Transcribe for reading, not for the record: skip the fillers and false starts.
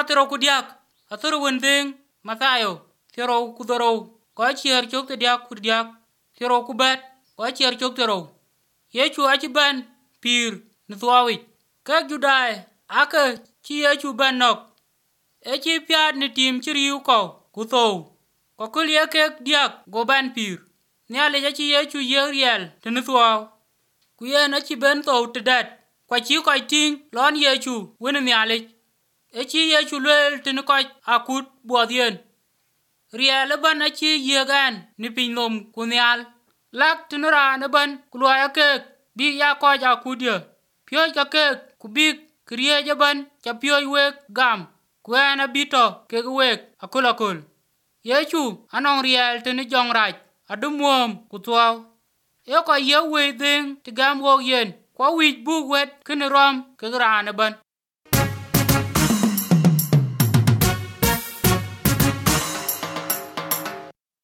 tero ku diak atoro wendeng Mathayo tero ku doro ko chier chok te diak ku diak tero ku bet ko chier chok tero Yesu achi ban pir ni thwawi ka Judai aka chi Yesu ban nok e chi piat ni tim chiriu ko ku thou ko kulie ke diak go ban pir ni ale ja chi Yesu ye riel te ni thwaw ku yen achi ben thou te dat kwa chi ko ting lon Yesu wen ni ale e chi Yesu lel te ni ko akut bodien riel ban achi yegan ni pinom ku nial lak tinura ne ban kulwa ke bi ya ko ja kudye pyo ka ke ku bi kriye je ban cha pyo wek gam ku ana bito ke wek akol Yesu anong riel te ni jong raj adumuom ku twaw e ko ye we ding ti gam wo yen ko wi bu wet kin rom ke ran ban